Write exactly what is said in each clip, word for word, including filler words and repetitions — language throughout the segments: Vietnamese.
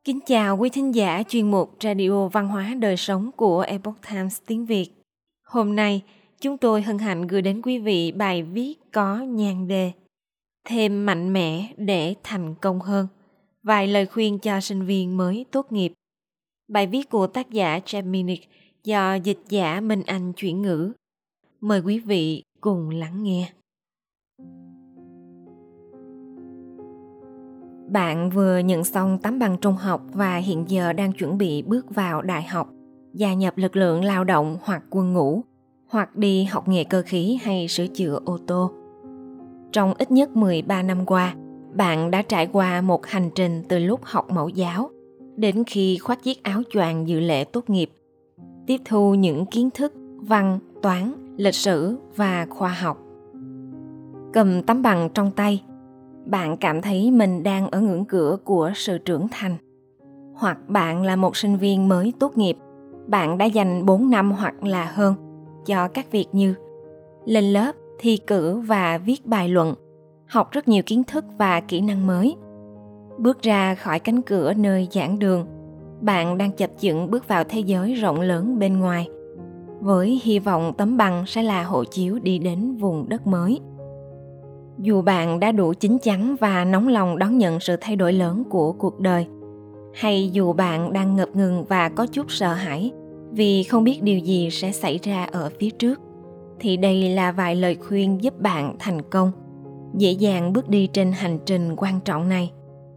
Kính chào quý thính giả chuyên mục Radio Văn hóa Đời Sống của Epoch Times tiếng Việt. Hôm nay, chúng tôi hân hạnh gửi đến quý vị bài viết có nhan đề Thêm mạnh mẽ để thành công hơn. Vài lời khuyên cho sinh viên mới tốt nghiệp. Bài viết của tác giả Geminic do dịch giả Minh Anh chuyển ngữ. Mời quý vị cùng lắng nghe. Bạn vừa nhận xong tấm bằng trung học và hiện giờ đang chuẩn bị bước vào đại học, gia nhập lực lượng lao động hoặc quân ngũ, hoặc đi học nghề cơ khí hay sửa chữa ô tô. Trong ít nhất mười ba năm qua, bạn đã trải qua một hành trình từ lúc học mẫu giáo đến khi khoác chiếc áo choàng dự lễ tốt nghiệp, tiếp thu những kiến thức văn, toán, lịch sử và khoa học. Cầm tấm bằng trong tay, bạn cảm thấy mình đang ở ngưỡng cửa của sự trưởng thành. Hoặc bạn là một sinh viên mới tốt nghiệp, bạn đã dành bốn năm hoặc là hơn cho các việc như lên lớp, thi cử và viết bài luận, học rất nhiều kiến thức và kỹ năng mới. Bước ra khỏi cánh cửa nơi giảng đường, bạn đang chập chững bước vào thế giới rộng lớn bên ngoài, với hy vọng tấm bằng sẽ là hộ chiếu đi đến vùng đất mới. Dù bạn đã đủ chín chắn và nóng lòng đón nhận sự thay đổi lớn của cuộc đời, hay dù bạn đang ngập ngừng và có chút sợ hãi vì không biết điều gì sẽ xảy ra ở phía trước, thì đây là vài lời khuyên giúp bạn thành công, dễ dàng bước đi trên hành trình quan trọng này.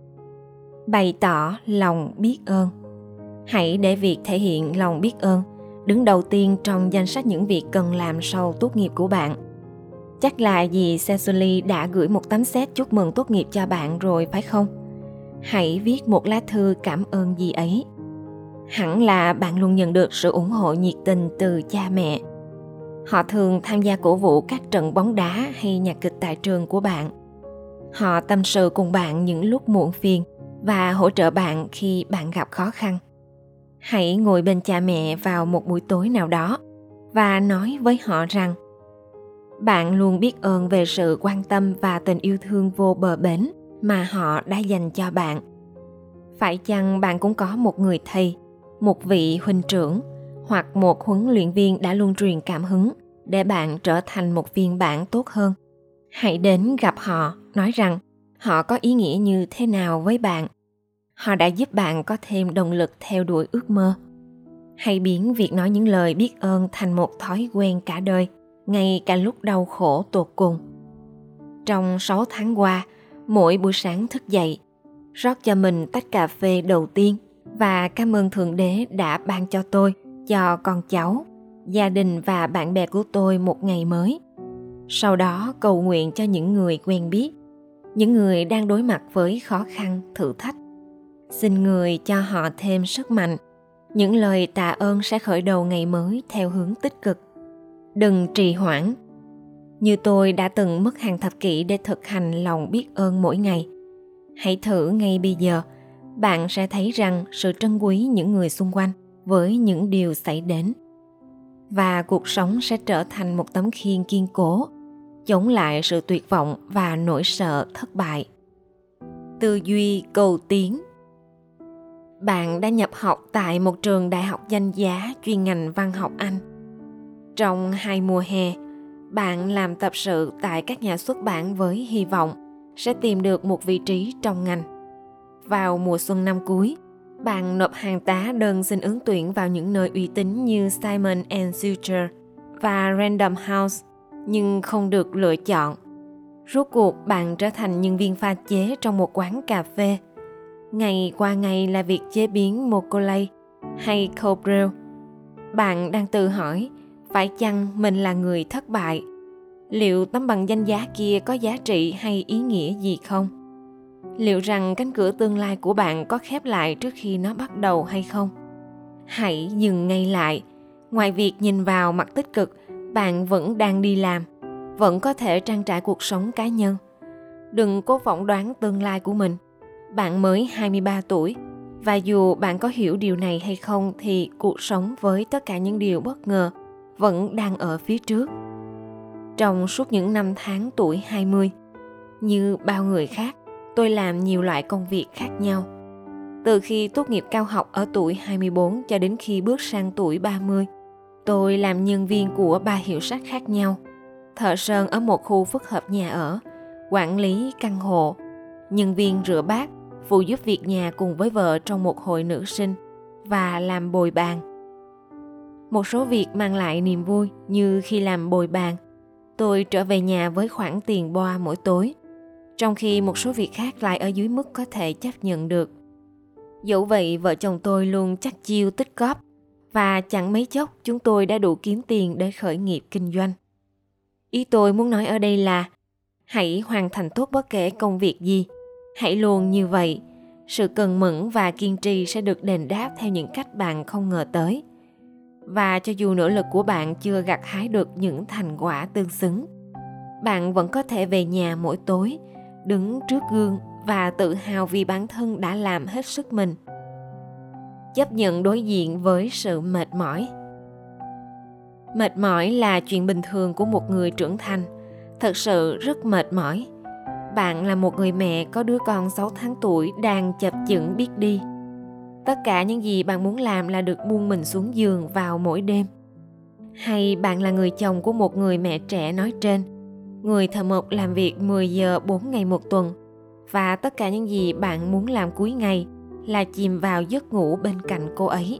Bày tỏ lòng biết ơn. Hãy để việc thể hiện lòng biết ơn đứng đầu tiên trong danh sách những việc cần làm sau tốt nghiệp của bạn. Chắc là dì Cecily đã gửi một tấm séc chúc mừng tốt nghiệp cho bạn rồi phải không? Hãy viết một lá thư cảm ơn dì ấy. Hẳn là bạn luôn nhận được sự ủng hộ nhiệt tình từ cha mẹ. Họ thường tham gia cổ vũ các trận bóng đá hay nhạc kịch tại trường của bạn. Họ tâm sự cùng bạn những lúc muộn phiền và hỗ trợ bạn khi bạn gặp khó khăn. Hãy ngồi bên cha mẹ vào một buổi tối nào đó và nói với họ rằng bạn luôn biết ơn về sự quan tâm và tình yêu thương vô bờ bến mà họ đã dành cho bạn. Phải chăng bạn cũng có một người thầy, một vị huynh trưởng hoặc một huấn luyện viên đã luôn truyền cảm hứng để bạn trở thành một phiên bản tốt hơn? Hãy đến gặp họ, nói rằng họ có ý nghĩa như thế nào với bạn. Họ đã giúp bạn có thêm động lực theo đuổi ước mơ. Hãy biến việc nói những lời biết ơn thành một thói quen cả đời, ngay cả lúc đau khổ tột cùng. Trong sáu tháng qua, mỗi buổi sáng thức dậy, rót cho mình tách cà phê đầu tiên và cảm ơn Thượng Đế đã ban cho tôi, cho con cháu, gia đình và bạn bè của tôi một ngày mới. Sau đó cầu nguyện cho những người quen biết, những người đang đối mặt với khó khăn, thử thách. Xin Người cho họ thêm sức mạnh. Những lời tạ ơn sẽ khởi đầu ngày mới theo hướng tích cực. Đừng trì hoãn. Như tôi đã từng mất hàng thập kỷ để thực hành lòng biết ơn mỗi ngày. Hãy thử ngay bây giờ, bạn sẽ thấy rằng sự trân quý những người xung quanh với những điều xảy đến. Và cuộc sống sẽ trở thành một tấm khiên kiên cố, chống lại sự tuyệt vọng và nỗi sợ thất bại. Tư duy cầu tiến. Bạn đã nhập học tại một trường đại học danh giá chuyên ngành văn học Anh. Trong hai mùa hè, bạn làm tập sự tại các nhà xuất bản với hy vọng sẽ tìm được một vị trí trong ngành. Vào mùa xuân năm cuối, bạn nộp hàng tá đơn xin ứng tuyển vào những nơi uy tín như Simon and Schuster và Random House, nhưng không được lựa chọn. Rốt cuộc bạn trở thành nhân viên pha chế trong một quán cà phê. Ngày qua ngày là việc chế biến Mocolay hay cold brew. Bạn đang tự hỏi, phải chăng mình là người thất bại? Liệu tấm bằng danh giá kia có giá trị hay ý nghĩa gì không? Liệu rằng cánh cửa tương lai của bạn có khép lại trước khi nó bắt đầu hay không? Hãy dừng ngay lại. Ngoài việc nhìn vào mặt tích cực, bạn vẫn đang đi làm, vẫn có thể trang trải cuộc sống cá nhân. Đừng cố phỏng đoán tương lai của mình. Bạn mới hai mươi ba tuổi, và dù bạn có hiểu điều này hay không thì cuộc sống với tất cả những điều bất ngờ vẫn đang ở phía trước. Trong suốt những năm tháng tuổi hai mươi, như bao người khác, tôi làm nhiều loại công việc khác nhau. Từ khi tốt nghiệp cao học ở tuổi hai mươi bốn cho đến khi bước sang tuổi ba mươi, tôi làm nhân viên của ba hiệu sách khác nhau, thợ sơn ở một khu phức hợp nhà ở, quản lý căn hộ, nhân viên rửa bát, phụ giúp việc nhà cùng với vợ trong một hội nữ sinh và làm bồi bàn. Một số việc mang lại niềm vui như khi làm bồi bàn, tôi trở về nhà với khoản tiền boa mỗi tối, trong khi một số việc khác lại ở dưới mức có thể chấp nhận được. Dẫu vậy, vợ chồng tôi luôn chắc chiêu tích góp và chẳng mấy chốc chúng tôi đã đủ kiếm tiền để khởi nghiệp kinh doanh. Ý tôi muốn nói ở đây là hãy hoàn thành tốt bất kể công việc gì. Hãy luôn như vậy. Sự cần mẫn và kiên trì sẽ được đền đáp theo những cách bạn không ngờ tới. Và cho dù nỗ lực của bạn chưa gặt hái được những thành quả tương xứng, bạn vẫn có thể về nhà mỗi tối, đứng trước gương và tự hào vì bản thân đã làm hết sức mình. Chấp nhận đối diện với sự mệt mỏi. Mệt mỏi là chuyện bình thường của một người trưởng thành, thật sự rất mệt mỏi. Bạn là một người mẹ có đứa con sáu tháng tuổi đang chập chững biết đi. Tất cả những gì bạn muốn làm là được buông mình xuống giường vào mỗi đêm. Hay bạn là người chồng của một người mẹ trẻ nói trên, người thợ mộc làm việc mười giờ bốn ngày một tuần, và tất cả những gì bạn muốn làm cuối ngày là chìm vào giấc ngủ bên cạnh cô ấy.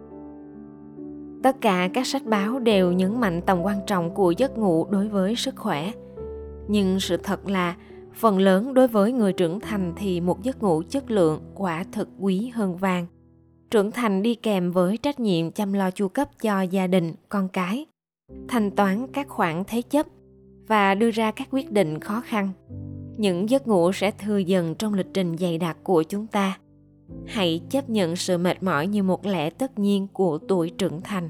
Tất cả các sách báo đều nhấn mạnh tầm quan trọng của giấc ngủ đối với sức khỏe. Nhưng sự thật là phần lớn đối với người trưởng thành thì một giấc ngủ chất lượng quả thực quý hơn vàng. Trưởng thành đi kèm với trách nhiệm chăm lo chu cấp cho gia đình, con cái, thanh toán các khoản thế chấp và đưa ra các quyết định khó khăn. Những giấc ngủ sẽ thư dần trong lịch trình dày đặc của chúng ta. Hãy chấp nhận sự mệt mỏi như một lẽ tất nhiên của tuổi trưởng thành.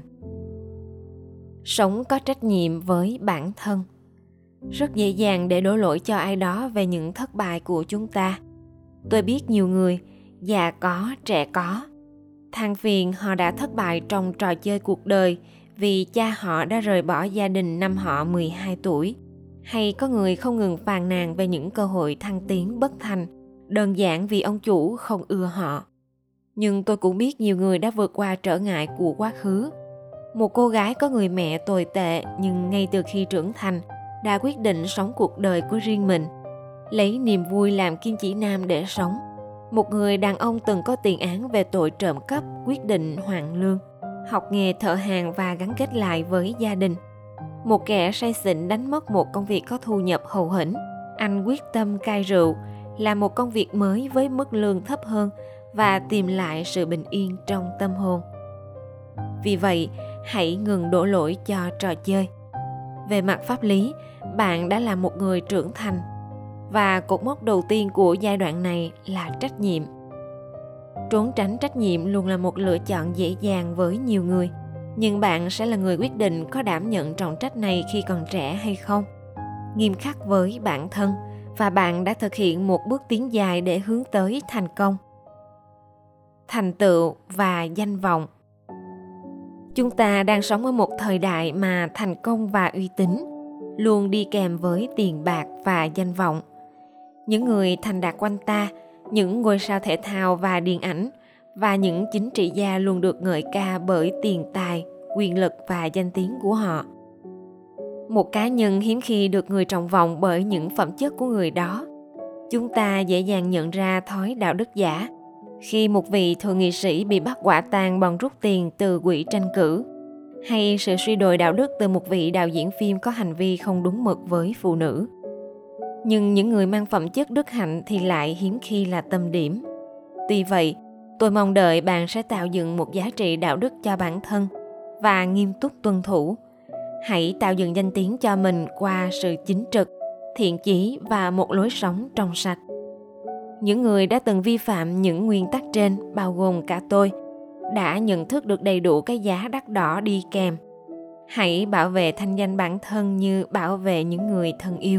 Sống có trách nhiệm với bản thân. Rất dễ dàng để đổ lỗi cho ai đó về những thất bại của chúng ta. Tôi biết nhiều người, già có, trẻ có, than phiền họ đã thất bại trong trò chơi cuộc đời vì cha họ đã rời bỏ gia đình năm họ mười hai tuổi. Hay có người không ngừng phàn nàn về những cơ hội thăng tiến bất thành, đơn giản vì ông chủ không ưa họ. Nhưng tôi cũng biết nhiều người đã vượt qua trở ngại của quá khứ. Một cô gái có người mẹ tồi tệ nhưng ngay từ khi trưởng thành đã quyết định sống cuộc đời của riêng mình, lấy niềm vui làm kim chỉ nam để sống. Một người đàn ông từng có tiền án về tội trộm cắp quyết định hoàn lương, học nghề thợ hàn và gắn kết lại với gia đình. Một kẻ say xỉn đánh mất một công việc có thu nhập hậu hĩnh, anh quyết tâm cai rượu, làm một công việc mới với mức lương thấp hơn và tìm lại sự bình yên trong tâm hồn. Vì vậy, hãy ngừng đổ lỗi cho trò chơi. Về mặt pháp lý, bạn đã là một người trưởng thành và cột mốc đầu tiên của giai đoạn này là trách nhiệm. Trốn tránh trách nhiệm luôn là một lựa chọn dễ dàng với nhiều người, nhưng bạn sẽ là người quyết định có đảm nhận trọng trách này khi còn trẻ hay không. Nghiêm khắc với bản thân và bạn đã thực hiện một bước tiến dài để hướng tới thành công. Thành tựu và danh vọng. Chúng ta đang sống ở một thời đại mà thành công và uy tín luôn đi kèm với tiền bạc và danh vọng. Những người thành đạt quanh ta, những ngôi sao thể thao và điện ảnh và những chính trị gia luôn được ngợi ca bởi tiền tài, quyền lực và danh tiếng của họ. Một cá nhân hiếm khi được người trọng vọng bởi những phẩm chất của người đó. Chúng ta dễ dàng nhận ra thói đạo đức giả khi một vị thượng nghị sĩ bị bắt quả tang bằng rút tiền từ quỹ tranh cử, hay sự suy đồi đạo đức từ một vị đạo diễn phim có hành vi không đúng mực với phụ nữ. Nhưng những người mang phẩm chất đức hạnh thì lại hiếm khi là tâm điểm. Tuy vậy, tôi mong đợi bạn sẽ tạo dựng một giá trị đạo đức cho bản thân và nghiêm túc tuân thủ. Hãy tạo dựng danh tiếng cho mình qua sự chính trực, thiện chí và một lối sống trong sạch. Những người đã từng vi phạm những nguyên tắc trên, bao gồm cả tôi, đã nhận thức được đầy đủ cái giá đắt đỏ đi kèm. Hãy bảo vệ thanh danh bản thân như bảo vệ những người thân yêu.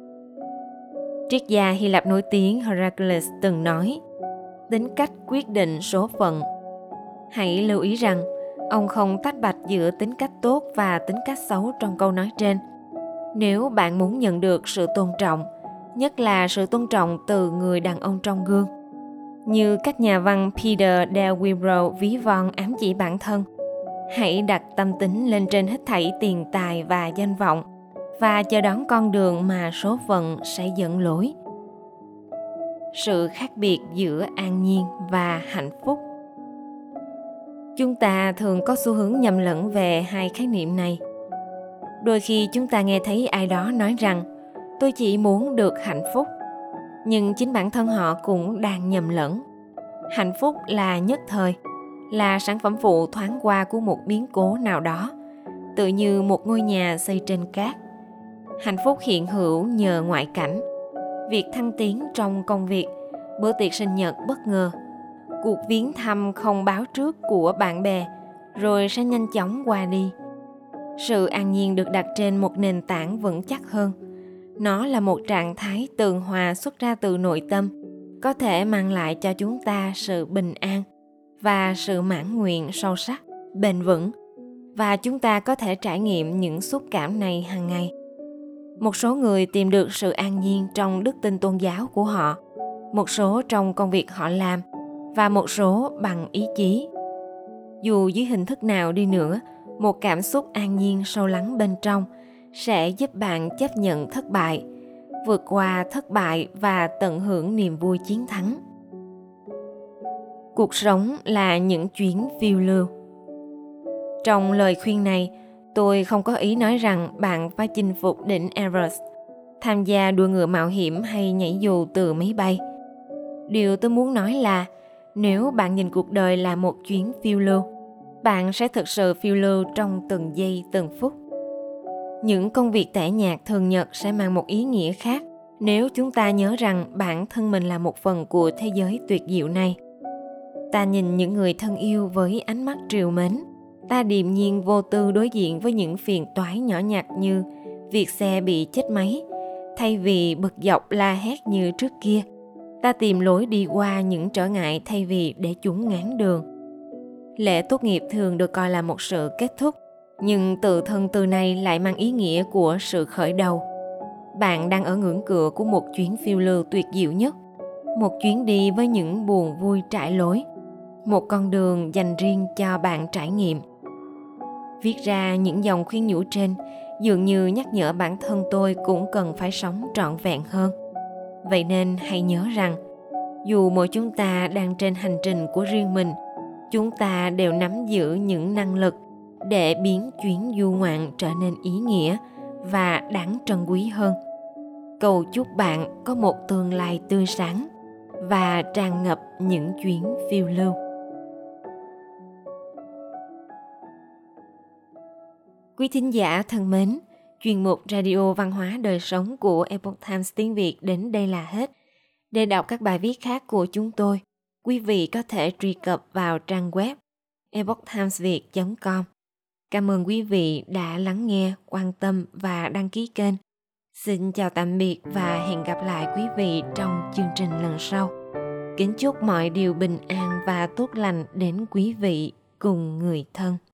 Triết gia Hy Lạp nổi tiếng Heracles từng nói, tính cách quyết định số phận. Hãy lưu ý rằng, ông không tách bạch giữa tính cách tốt và tính cách xấu trong câu nói trên. Nếu bạn muốn nhận được sự tôn trọng, nhất là sự tôn trọng từ người đàn ông trong gương, Như các nhà văn Peter Del Wibro ví von ám chỉ bản thân: hãy đặt tâm tính lên trên hết thảy tiền tài và danh vọng, và chờ đón con đường mà số phận sẽ dẫn lối. Sự khác biệt giữa an nhiên và hạnh phúc. Chúng ta thường có xu hướng nhầm lẫn về hai khái niệm này. Đôi khi chúng ta nghe thấy ai đó nói rằng tôi chỉ muốn được hạnh phúc, nhưng chính bản thân họ cũng đang nhầm lẫn. Hạnh phúc là nhất thời, là sản phẩm phụ thoáng qua của một biến cố nào đó, tự như một ngôi nhà xây trên cát. Hạnh phúc hiện hữu nhờ ngoại cảnh, việc thăng tiến trong công việc, bữa tiệc sinh nhật bất ngờ, cuộc viếng thăm không báo trước của bạn bè, rồi sẽ nhanh chóng qua đi. Sự an nhiên được đặt trên một nền tảng vững chắc hơn. Nó là một trạng thái tường hòa xuất ra từ nội tâm, có thể mang lại cho chúng ta sự bình an và sự mãn nguyện sâu sắc, bền vững, và chúng ta có thể trải nghiệm những xúc cảm này hàng ngày. Một số người tìm được sự an nhiên trong đức tin tôn giáo của họ, một số trong công việc họ làm, và một số bằng ý chí. Dù dưới hình thức nào đi nữa, một cảm xúc an nhiên sâu lắng bên trong sẽ giúp bạn chấp nhận thất bại, vượt qua thất bại và tận hưởng niềm vui chiến thắng. Cuộc sống là những chuyến phiêu lưu. Trong lời khuyên này, tôi không có ý nói rằng bạn phải chinh phục đỉnh Everest, tham gia đua ngựa mạo hiểm hay nhảy dù từ máy bay. Điều tôi muốn nói là nếu bạn nhìn cuộc đời là một chuyến phiêu lưu, bạn sẽ thực sự phiêu lưu trong từng giây từng phút. Những công việc tẻ nhạt thường nhật sẽ mang một ý nghĩa khác nếu chúng ta nhớ rằng bản thân mình là một phần của thế giới tuyệt diệu này. Ta nhìn những người thân yêu với ánh mắt trìu mến. Ta điềm nhiên vô tư đối diện với những phiền toái nhỏ nhặt như việc xe bị chết máy. Thay vì bực dọc la hét như trước kia, ta tìm lối đi qua những trở ngại thay vì để chúng ngáng đường. Lễ tốt nghiệp thường được coi là một sự kết thúc, nhưng tự thân từ này lại mang ý nghĩa của sự khởi đầu. Bạn đang ở ngưỡng cửa của một chuyến phiêu lưu tuyệt diệu nhất, một chuyến đi với những buồn vui trải lối, một con đường dành riêng cho bạn trải nghiệm. Viết ra những dòng khuyên nhủ trên dường như nhắc nhở bản thân tôi cũng cần phải sống trọn vẹn hơn. Vậy nên hãy nhớ rằng, dù mỗi chúng ta đang trên hành trình của riêng mình, chúng ta đều nắm giữ những năng lực để biến chuyến du ngoạn trở nên ý nghĩa và đáng trân quý hơn. Cầu chúc bạn có một tương lai tươi sáng và tràn ngập những chuyến phiêu lưu. Quý thính giả thân mến, chuyên mục Radio Văn hóa Đời Sống của Epoch Times tiếng Việt đến đây là hết. Để đọc các bài viết khác của chúng tôi, quý vị có thể truy cập vào trang web epoch times viet chấm com. Cảm ơn quý vị đã lắng nghe, quan tâm và đăng ký kênh. Xin chào tạm biệt và hẹn gặp lại quý vị trong chương trình lần sau. Kính chúc mọi điều bình an và tốt lành đến quý vị cùng người thân.